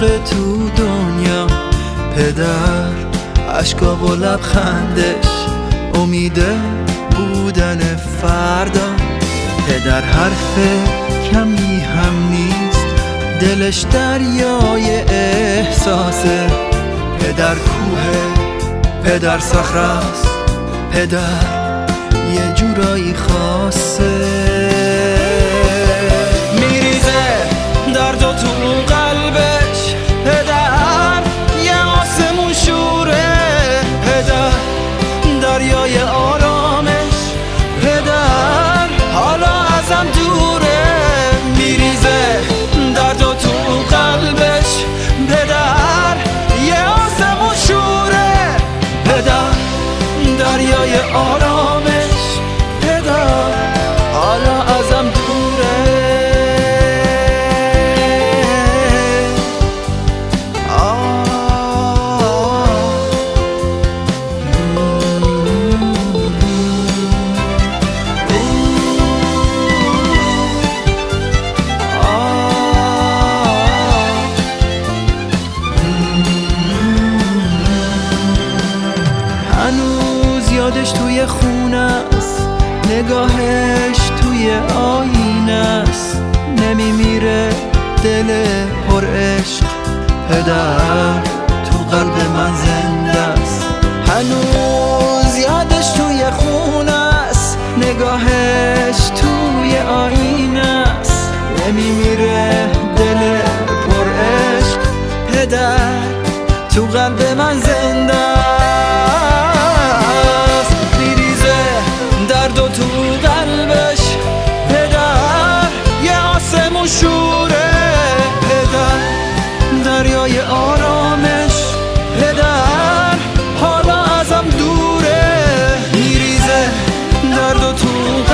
تو دنیا. پدر اشکا و لبخندش امید بودن فردا. پدر حرف کمی هم نیست، دلش دریای احساسه. پدر کوه، پدر صخره‌ست، پدر یه جورایی خاصه. میریزه درد و تو قلبش، پدر یه آسمون شوره. پدر دریای آرامش، پدر حالا ازم دوره. میریزه درد و تو قلبش، پدر یه آسمون شوره. پدر دریای آرامش، پدر حالا ازم دوره. هنوز یادش توی خونه است، نگاهش توی آینه است. نمیمیره دل پر عشق، پدر تو قلب من زنده است. هنوز یادش توی خونه است، نگاهش توی آینه است. نمیمیره دل پر عشق، پدر تو قلب من زنده است. میریزه درد و تو قلبش، پدر یه آسمون شوره. پدر دریای آرامش، پدر حالا ازم دوره. میریزه درد و تو